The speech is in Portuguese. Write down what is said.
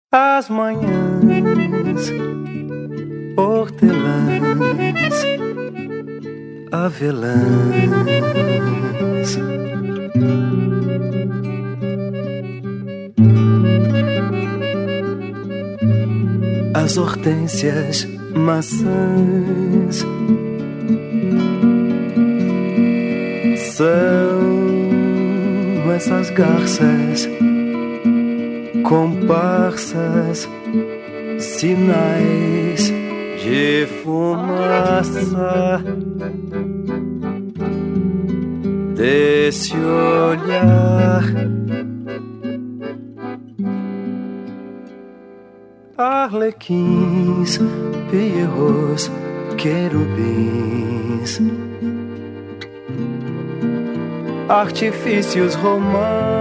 As manhãs, hortelãs, avelãs, as hortênsias, maçãs, são essas garças, comparsas, sinais de fumaça desse olhar. Arlequins, pierrots, querubins, artifícios romanos,